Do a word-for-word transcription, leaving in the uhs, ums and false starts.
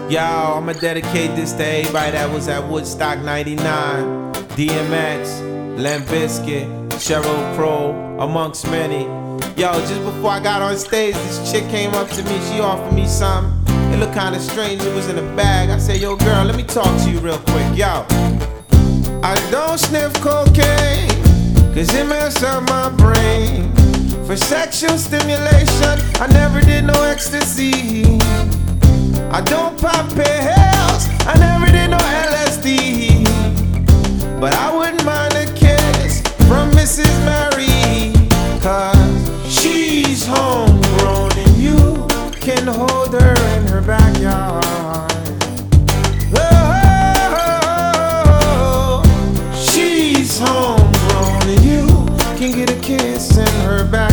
Yo, I'ma dedicate this to everybody that was at Woodstock ninety-nine. D M X, Limp Bizkit, Sheryl Crow, amongst many. Yo, just before I got on stage, this chick came up to me, she offered me something. It looked kinda strange, it was in a bag. I said, yo girl, let me talk to you real quick, yo. I don't sniff cocaine, cause it mess up my brain. For sexual stimulation, I never did no ecstasy. I don't pop pills, I never did no L S D. But I wouldn't mind a kiss from Missus Mary, cause she's homegrown and you can hold her in her backyard. Oh, she's homegrown and you can get a kiss in her backyard.